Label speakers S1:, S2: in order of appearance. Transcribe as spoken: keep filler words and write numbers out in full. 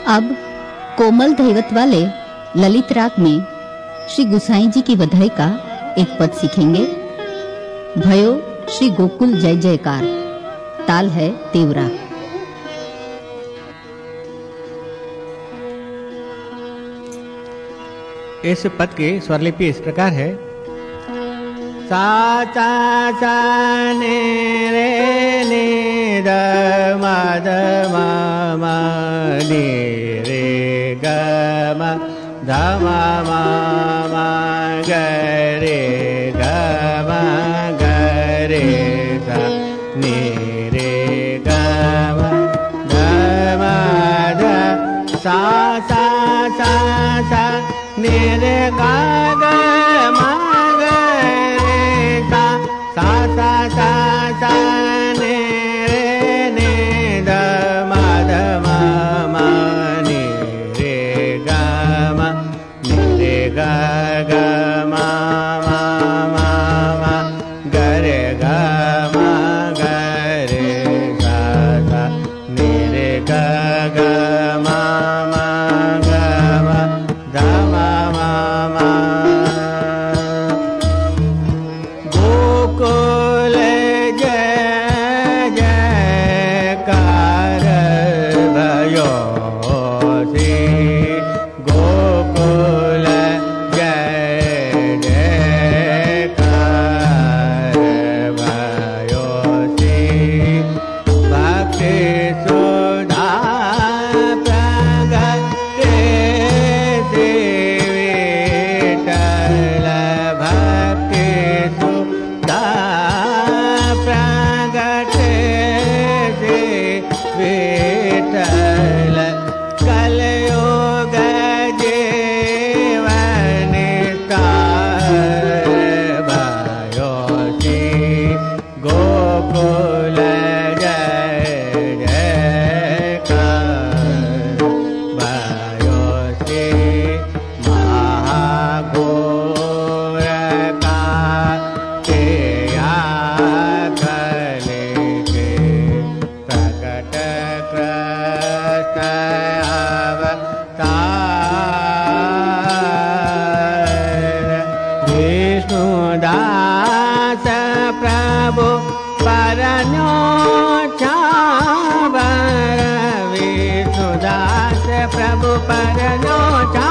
S1: अब कोमल धैवत वाले ललित राग में श्री गुसाई जी की बधाई का एक पद सीखेंगे। भयो श्री गोकुल जय जयकार, ताल है तेवरा।
S2: इस पद की स्वरलिपि इस प्रकार है। सा चा चा ने रे ने द म द म म ने रे ग म ध म म म ग रे ग म ग रे ध ने रे ग म ध म ध सा सा सा सा ने रे ग ग म ग रे सा सा सा सा सा ने रे ने द म ध म म ने रे ग म ने रे ग ग म म म म ग रे ग म ग रे सा सा ने रे ग ग म म ग म ध म म म गोकुल जय जयकार भयो श्री गोकुल जय जयकार भयो श्री भक्ति सुधा प्रगटे श्री विठ्ठल भक्ति सुधा प्रगटे श्री विठ्ठल कलयुग जीवन तार भयो श्री गोकुल जय जयकार भयो श्री महाघोर काया कले के प्रकट कृष्ण अवतार विष्णुदास प्रभु परनो चावर विष्णुदास प्रभु परनो